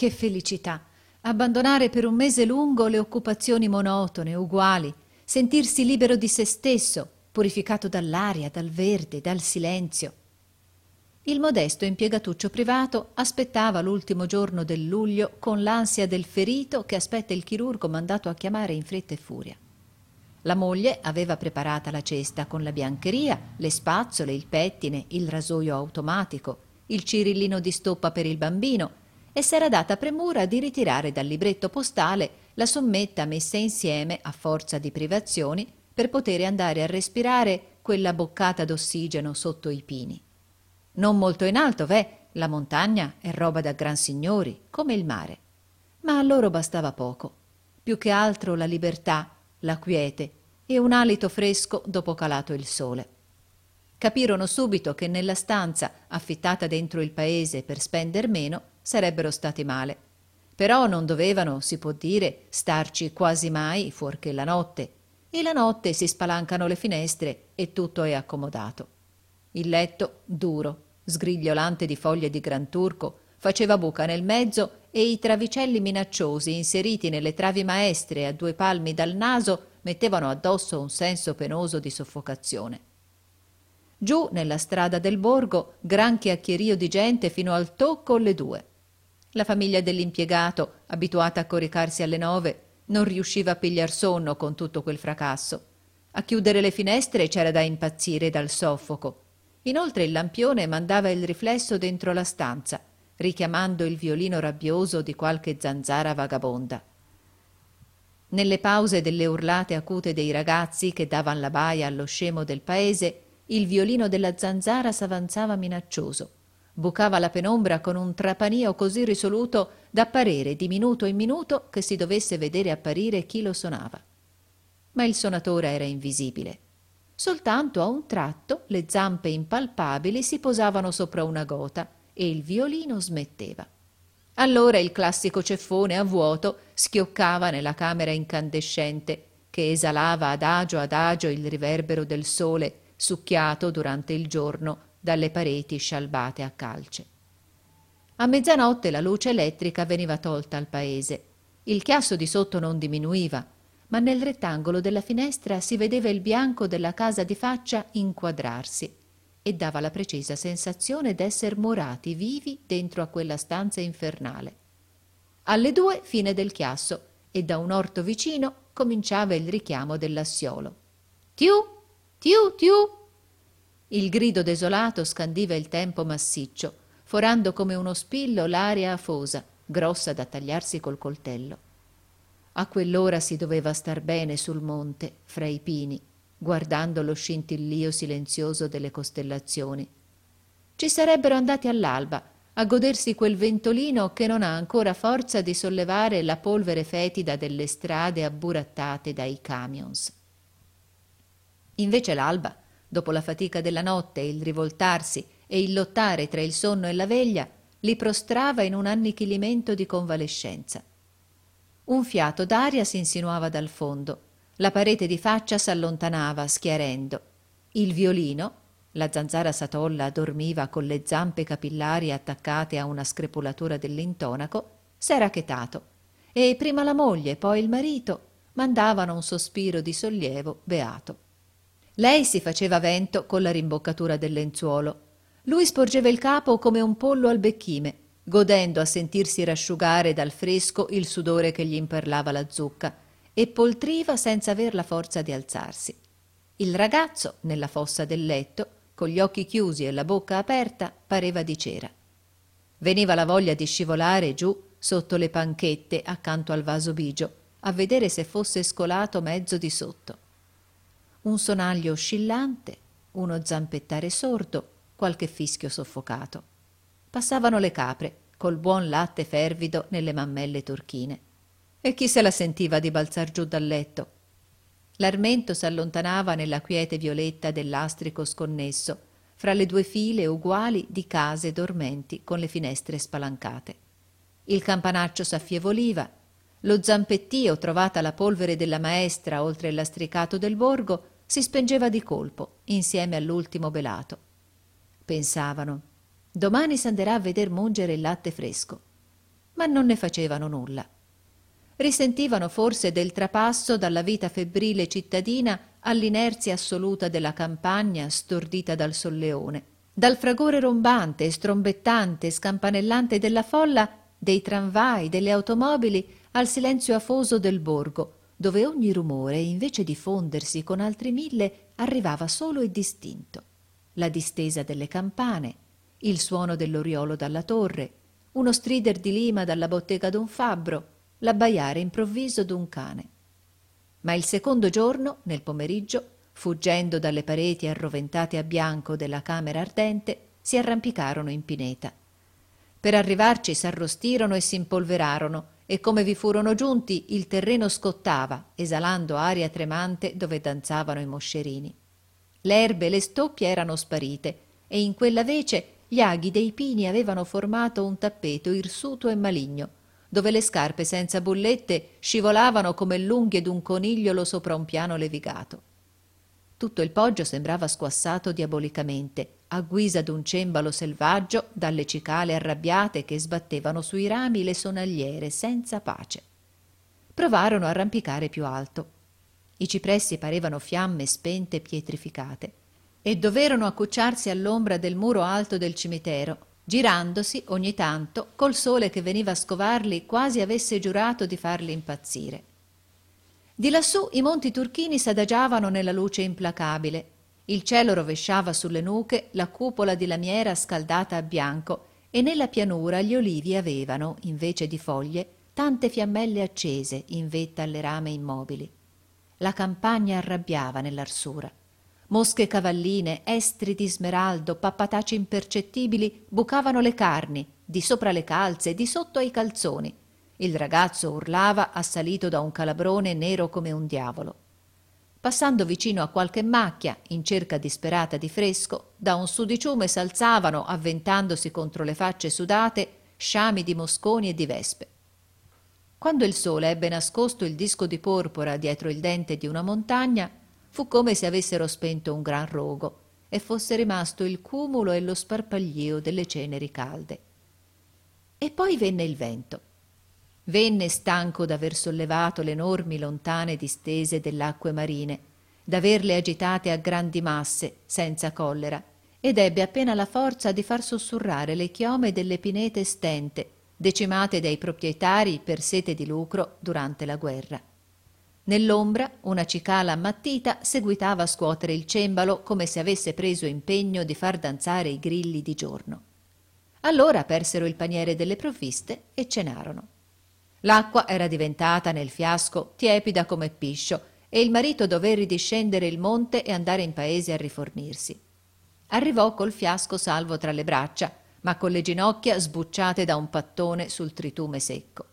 Che felicità! Abbandonare per un mese lungo le occupazioni monotone, uguali, sentirsi libero di se stesso, purificato dall'aria, dal verde, dal silenzio. Il modesto impiegatuccio privato aspettava l'ultimo giorno del luglio con l'ansia del ferito che aspetta il chirurgo mandato a chiamare in fretta e furia. La moglie aveva preparata la cesta con la biancheria, le spazzole, il pettine, il rasoio automatico, il cirillino di stoppa per il bambino e s'era data premura di ritirare dal libretto postale la sommetta messa insieme a forza di privazioni per poter andare a respirare quella boccata d'ossigeno sotto i pini. Non molto in alto, la montagna è roba da gran signori, come il mare. Ma a loro bastava poco. Più che altro la libertà, la quiete e un alito fresco dopo calato il sole. Capirono subito che nella stanza, affittata dentro il paese per spender meno, sarebbero stati male. Però non dovevano, si può dire, starci quasi mai fuorché la notte. E la notte si spalancano le finestre e tutto è accomodato. Il letto, duro, sgrigliolante di foglie di granturco, faceva buca nel mezzo e i travicelli minacciosi inseriti nelle travi maestre a 2 palmi dal naso mettevano addosso un senso penoso di soffocazione. Giù nella strada del borgo gran chiacchierio di gente fino al tocco le 2. La famiglia dell'impiegato, abituata a coricarsi alle 9, non riusciva a pigliar sonno con tutto quel fracasso. A chiudere le finestre c'era da impazzire dal soffoco. Inoltre il lampione mandava il riflesso dentro la stanza, richiamando il violino rabbioso di qualche zanzara vagabonda. Nelle pause delle urlate acute dei ragazzi che davan la baia allo scemo del paese, il violino della zanzara s'avanzava minaccioso. Bucava la penombra con un trapanio così risoluto da parere di minuto in minuto che si dovesse vedere apparire chi lo suonava. Ma il suonatore era invisibile. Soltanto a un tratto le zampe impalpabili si posavano sopra una gota e il violino smetteva. Allora il classico ceffone a vuoto schioccava nella camera incandescente che esalava ad agio il riverbero del sole succhiato durante il giorno dalle pareti scialbate a calce. A mezzanotte la luce elettrica veniva tolta al paese. Il chiasso di sotto non diminuiva, ma nel rettangolo della finestra si vedeva il bianco della casa di faccia inquadrarsi e dava la precisa sensazione d'esser morati vivi dentro a quella stanza infernale. Alle 2 fine del chiasso e da un orto vicino cominciava il richiamo dell'assiolo. Tiu, tiu, tiu. Il grido desolato scandiva il tempo massiccio, forando come uno spillo l'aria afosa, grossa da tagliarsi col coltello. A quell'ora si doveva star bene sul monte, fra i pini, guardando lo scintillio silenzioso delle costellazioni. Ci sarebbero andati all'alba, a godersi quel ventolino che non ha ancora forza di sollevare la polvere fetida delle strade abburattate dai camions. Invece l'alba, dopo la fatica della notte e il rivoltarsi e il lottare tra il sonno e la veglia, li prostrava in un annichilimento di convalescenza. Un fiato d'aria si insinuava dal fondo, la parete di faccia s'allontanava schiarendo. Il violino, la zanzara satolla dormiva con le zampe capillari attaccate a una screpolatura dell'intonaco, s'era chetato e prima la moglie, poi il marito mandavano un sospiro di sollievo beato. Lei si faceva vento con la rimboccatura del lenzuolo. Lui sporgeva il capo come un pollo al becchime, godendo a sentirsi rasciugare dal fresco il sudore che gli imperlava la zucca, e poltriva senza aver la forza di alzarsi. Il ragazzo, nella fossa del letto, con gli occhi chiusi e la bocca aperta, pareva di cera. Veniva la voglia di scivolare giù sotto le panchette accanto al vaso bigio, a vedere se fosse scolato mezzo di sotto. Un sonaglio oscillante, uno zampettare sordo, qualche fischio soffocato. Passavano le capre, col buon latte fervido nelle mammelle turchine. E chi se la sentiva di balzar giù dal letto? L'armento s'allontanava nella quiete violetta del lastrico sconnesso, fra le 2 file uguali di case dormenti con le finestre spalancate. Il campanaccio s'affievoliva, lo zampettio, trovata la polvere della maestra oltre il lastricato del borgo, si spengeva di colpo insieme all'ultimo belato. Pensavano: domani s'anderà a veder mungere il latte fresco. ma non ne facevano nulla. Risentivano forse del trapasso dalla vita febbrile cittadina all'inerzia assoluta della campagna stordita dal solleone, dal fragore rombante, strombettante, scampanellante della folla, dei tramvai, delle automobili, al silenzio afoso del borgo, dove ogni rumore, invece di fondersi con altri 1000, arrivava solo e distinto. La distesa delle campane, il suono dell'oriolo dalla torre, uno strider di lima dalla bottega d'un fabbro, l'abbaiare improvviso d'un cane. Ma il secondo giorno, nel pomeriggio, fuggendo dalle pareti arroventate a bianco della camera ardente, si arrampicarono in pineta. Per arrivarci s'arrostirono e s'impolverarono, e come vi furono giunti il terreno scottava, esalando aria tremante dove danzavano i moscerini. Le erbe e le stoppie erano sparite, e in quella vece gli aghi dei pini avevano formato un tappeto irsuto e maligno, dove le scarpe senza bullette scivolavano come l'unghie d'un conigliolo sopra un piano levigato. Tutto il poggio sembrava squassato diabolicamente, a guisa d'un cembalo selvaggio, dalle cicale arrabbiate che sbattevano sui rami le sonagliere senza pace. Provarono a arrampicare più alto. I cipressi parevano fiamme spente e pietrificate, e doverono accucciarsi all'ombra del muro alto del cimitero, girandosi ogni tanto col sole che veniva a scovarli quasi avesse giurato di farli impazzire. Di lassù i monti turchini s'adagiavano nella luce implacabile. Il cielo rovesciava sulle nuche la cupola di lamiera scaldata a bianco, e nella pianura gli olivi avevano, invece di foglie, tante fiammelle accese in vetta alle rame immobili. La campagna arrabbiava nell'arsura. Mosche cavalline, estri di smeraldo, pappataci impercettibili bucavano le carni, di sopra le calze, di sotto ai calzoni. Il ragazzo urlava, assalito da un calabrone nero come un diavolo. Passando vicino a qualche macchia, in cerca disperata di fresco, da un sudiciume s'alzavano, avventandosi contro le facce sudate, sciami di mosconi e di vespe. Quando il sole ebbe nascosto il disco di porpora dietro il dente di una montagna, fu come se avessero spento un gran rogo e fosse rimasto il cumulo e lo sparpaglio delle ceneri calde. E poi venne il vento. Venne stanco d'aver sollevato le enormi lontane distese dell'acque marine, d'averle agitate a grandi masse, senza collera, ed ebbe appena la forza di far sussurrare le chiome delle pinete stente, decimate dai proprietari per sete di lucro durante la guerra. Nell'ombra una cicala ammattita seguitava a scuotere il cembalo come se avesse preso impegno di far danzare i grilli di giorno. Allora persero il paniere delle provviste e cenarono. L'acqua era diventata nel fiasco tiepida come piscio, e il marito dové ridiscendere il monte e andare in paese a rifornirsi. Arrivò col fiasco salvo tra le braccia, ma con le ginocchia sbucciate da un pattone sul tritume secco.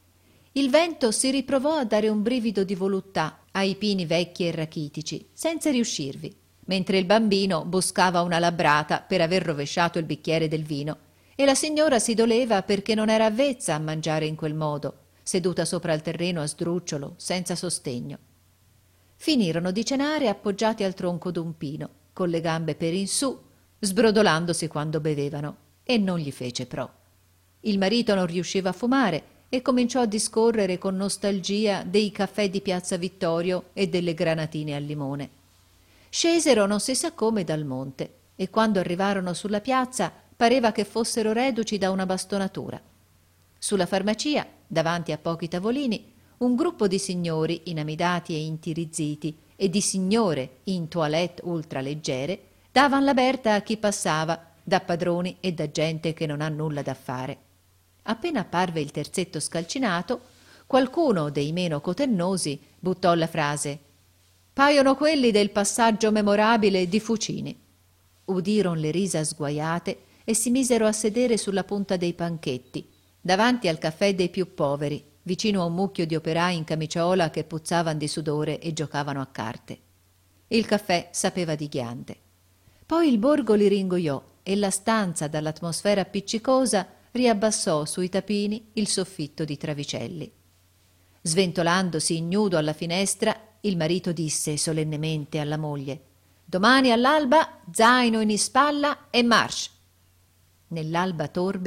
Il vento si riprovò a dare un brivido di voluttà ai pini vecchi e rachitici, senza riuscirvi, mentre il bambino buscava una labbrata per aver rovesciato il bicchiere del vino, e la signora si doleva perché non era avvezza a mangiare in quel modo, seduta sopra il terreno a sdrucciolo, senza sostegno. Finirono di cenare appoggiati al tronco d'un pino, con le gambe per in su, sbrodolandosi quando bevevano, e non gli fece pro. Il marito non riusciva a fumare e cominciò a discorrere con nostalgia dei caffè di Piazza Vittorio e delle granatine al limone. Scesero non si sa come dal monte, e quando arrivarono sulla piazza pareva che fossero reduci da una bastonatura. Sulla farmacia, davanti a pochi tavolini, un gruppo di signori inamidati e intirizziti e di signore in toilette ultraleggere davan la berta a chi passava, da padroni e da gente che non ha nulla da fare. Appena apparve il terzetto scalcinato, qualcuno dei meno cotennosi buttò la frase: «Paiono quelli del passaggio memorabile di Fucini». Udiron le risa sguaiate e si misero a sedere sulla punta dei panchetti, davanti al caffè dei più poveri, vicino a un mucchio di operai in camiciola che puzzavan di sudore e giocavano a carte. Il caffè sapeva di ghiande. Poi il borgo li ringoiò e la stanza, dall'atmosfera appiccicosa, riabbassò sui tapini il soffitto di travicelli. Sventolandosi ignudo alla finestra, il marito disse solennemente alla moglie: «Domani all'alba, zaino in ispalla e march!» Nell'alba torbida,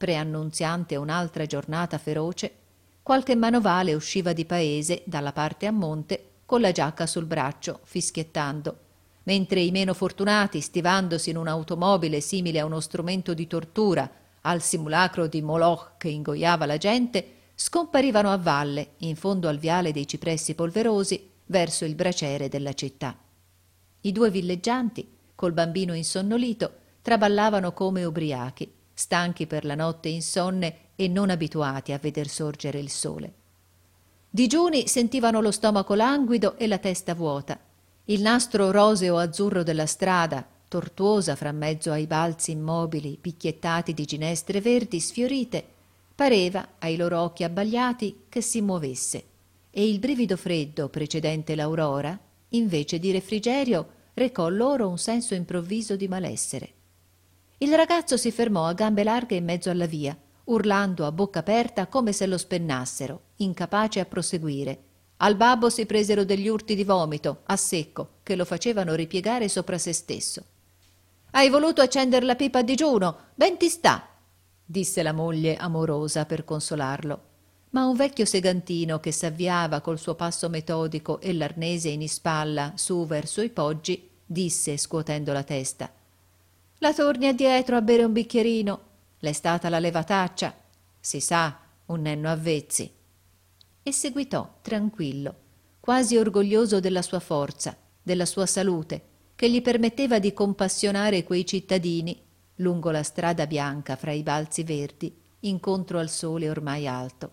preannunziante un'altra giornata feroce, qualche manovale usciva di paese dalla parte a monte con la giacca sul braccio, fischiettando, mentre i meno fortunati, stivandosi in un'automobile simile a uno strumento di tortura, al simulacro di Moloch che ingoiava la gente, scomparivano a valle, in fondo al viale dei cipressi polverosi, verso il braciere della città. I due villeggianti, col bambino insonnolito, traballavano come ubriachi, stanchi per la notte insonne e non abituati a veder sorgere il sole. Digiuni sentivano lo stomaco languido e la testa vuota. Il nastro roseo azzurro della strada, tortuosa fra mezzo ai balzi immobili picchiettati di ginestre verdi sfiorite, pareva, ai loro occhi abbagliati, che si muovesse, e il brivido freddo precedente l'aurora, invece di refrigerio, recò loro un senso improvviso di malessere. Il ragazzo si fermò a gambe larghe in mezzo alla via, urlando a bocca aperta come se lo spennassero, incapace a proseguire. Al babbo si presero degli urti di vomito, a secco, che lo facevano ripiegare sopra se stesso. «Hai voluto accendere la pipa a digiuno? Ben ti sta!» disse la moglie amorosa per consolarlo. Ma un vecchio segantino che s'avviava col suo passo metodico e l'arnese in ispalla su verso i poggi, disse scuotendo la testa: «La torni addietro a bere un bicchierino? L'è stata la levataccia? Si sa, un nenno avvezzi!» E seguitò tranquillo, quasi orgoglioso della sua forza, della sua salute, che gli permetteva di compassionare quei cittadini lungo la strada bianca fra i balzi verdi, incontro al sole ormai alto.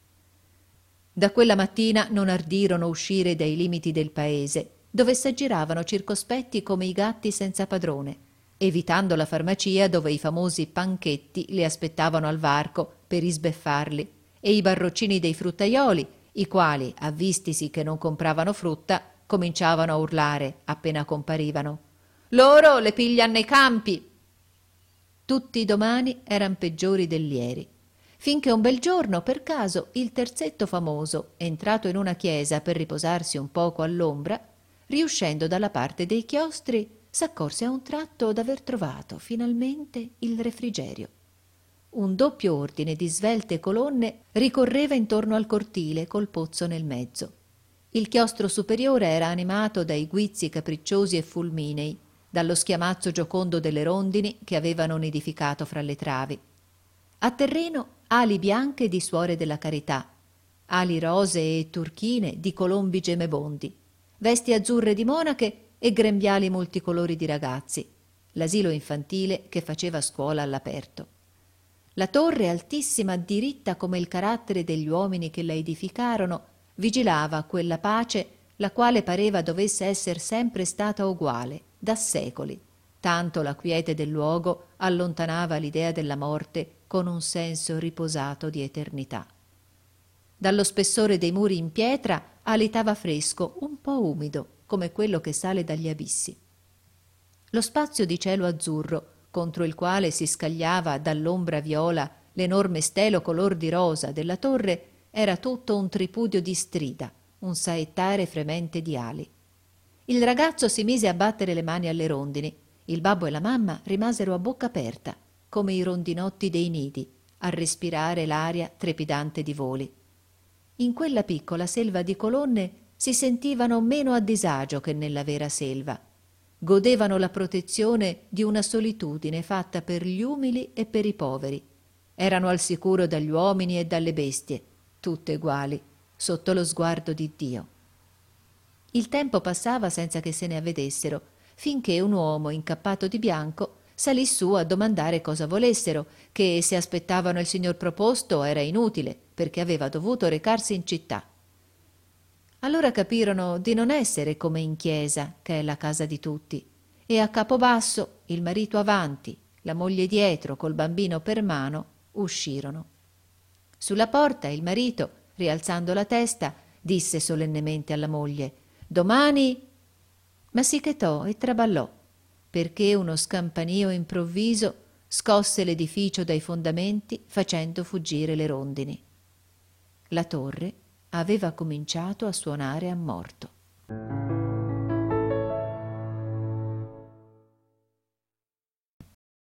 Da quella mattina non ardirono uscire dai limiti del paese, dove s'aggiravano circospetti come i gatti senza padrone, evitando la farmacia dove i famosi panchetti li aspettavano al varco per isbeffarli, e i barroccini dei fruttaioli, i quali, avvistisi che non compravano frutta, cominciavano a urlare appena comparivano: «Loro le piglian nei campi!» Tutti i domani eran peggiori dell'ieri, finché un bel giorno, per caso, il terzetto famoso, entrato in una chiesa per riposarsi un poco all'ombra, riuscendo dalla parte dei chiostri, s'accorse a un tratto d'aver trovato finalmente il refrigerio. Un doppio ordine di svelte colonne ricorreva intorno al cortile col pozzo nel mezzo. Il chiostro superiore era animato dai guizzi capricciosi e fulminei, dallo schiamazzo giocondo delle rondini che avevano nidificato fra le travi. A terreno ali bianche di suore della carità, ali rosee e turchine di colombi gemebondi, vesti azzurre di monache e grembiali multicolori di ragazzi, l'asilo infantile che faceva scuola all'aperto. La torre, altissima, diritta come il carattere degli uomini che la edificarono, vigilava quella pace la quale pareva dovesse esser sempre stata uguale, da secoli, tanto la quiete del luogo allontanava l'idea della morte con un senso riposato di eternità. Dallo spessore dei muri in pietra alitava fresco, un po' umido, come quello che sale dagli abissi. Lo spazio di cielo azzurro, contro il quale si scagliava dall'ombra viola l'enorme stelo color di rosa della torre, era tutto un tripudio di strida, un saettare fremente di ali. Il ragazzo si mise a battere le mani alle rondini. Il babbo e la mamma rimasero a bocca aperta, come i rondinotti dei nidi, a respirare l'aria trepidante di voli. In quella piccola selva di colonne si sentivano meno a disagio che nella vera selva. Godevano la protezione di una solitudine fatta per gli umili e per i poveri. Erano al sicuro dagli uomini e dalle bestie, tutte uguali, sotto lo sguardo di Dio. Il tempo passava senza che se ne avvedessero, finché un uomo incappato di bianco salì su a domandare cosa volessero, che se aspettavano il signor proposto era inutile, perché aveva dovuto recarsi in città. Allora capirono di non essere come in chiesa, che è la casa di tutti, e a capo basso, il marito avanti, la moglie dietro col bambino per mano, uscirono. Sulla porta il marito, rialzando la testa, disse solennemente alla moglie: «Domani!» Ma si chetò e traballò, perché uno scampanio improvviso scosse l'edificio dai fondamenti facendo fuggire le rondini. La torre aveva cominciato a suonare a morto.